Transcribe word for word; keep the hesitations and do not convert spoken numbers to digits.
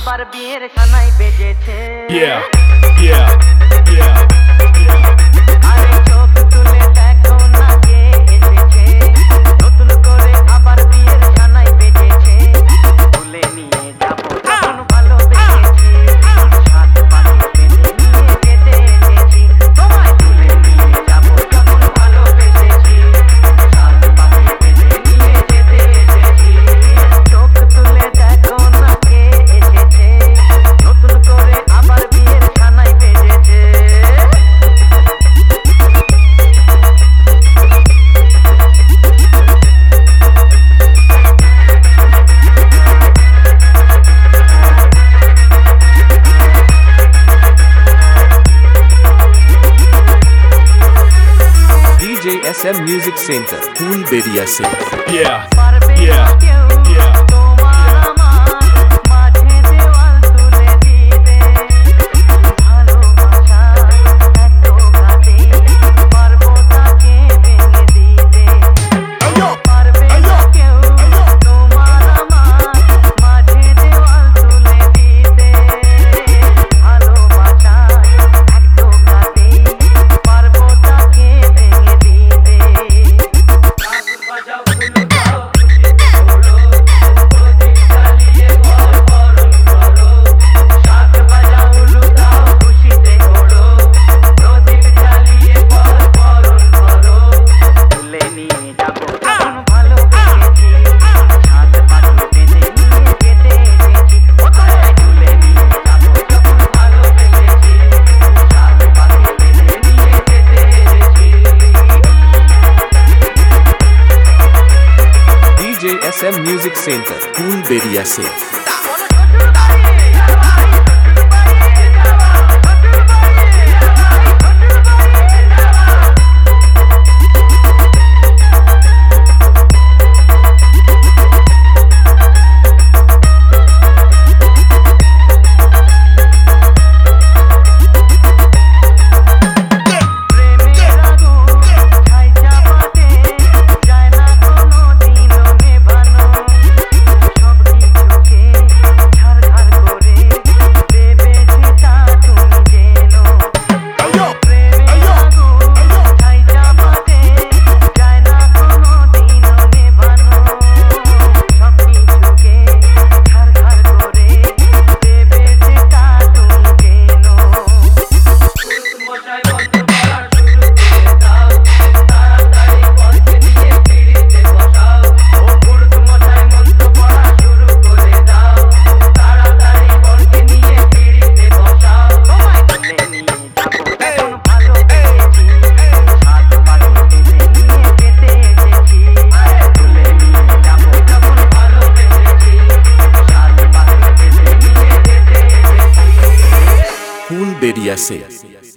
আবার বিয়ের সানাই বেজেছে। Yeah, yeah, yeah, yeah. আরে চোখ তুলে দেখো না কে এসেছে, নতুন করে আবার বিয়ের সানাই বেজেছে। তুলে নিয়ে যাবো যখন ভালোবেসেছি, সাত পাকে বেঁধে নিয়ে যেতে এসেছি। তোমায় তুলে নিয়ে যাবো যখন ভালোবেসেছি, সাত পাকে বেঁধে নিয়ে যেতে এসেছি। চোখ তুলে দেখো না কে এসেছে, নতুন করে আবার বিয়ের সানাই বেজেছে। D J S M Music Center, Phoolberia se. Yeah, পারবে না yeah, কেউ yeah. তোমার আমার মাঝে দেওয়াল তুলে দিতে, ভালোবাসার এত ঘাটে পারবো তাকে ভেঙে দিতে। পারবে না কেউ তোমার আমার মাঝে দেওয়াল তুলে দিতে, ভালোবাসার এত ঘাটে পারবো তাকে ভেঙে দিতে। তুলে নিয়ে যাবো যখন ভালোবেসেছি, সাত পাকে বেঁধে নিয়ে যেতে এসেছি। ও তোমায় তুলে নিয়ে যাবো যখন ভালোবেসেছি, সাত পাকে বেঁধে নিয়ে যেতে এসেছি। D J S M Music Center, Phoolberia se. প্রেমের আগুন ছাই চাপাতে যায় না কোনো দিনও নেভানো, সব কিছুকে ছারখার করে দেবে সেটা তুমি জেনো। প্রেমের আগুন ছাই চাপাতে যায় না কোনো দিনও নেভানো, সব কিছুকে ছারখার করে দেবে সেটা তুমি জেনো। তোমায় তুলে নিয়ে যাবো যখন ভালোবেসেছি, সাত পাকে বেঁধে নিয়ে যেতে এসেছি। তুলে নিয়ে যাবো যখন ভালোবেসেছি, সাত পাকে বেঁধে নিয়ে যেতে এসেছি। Phoolberia se.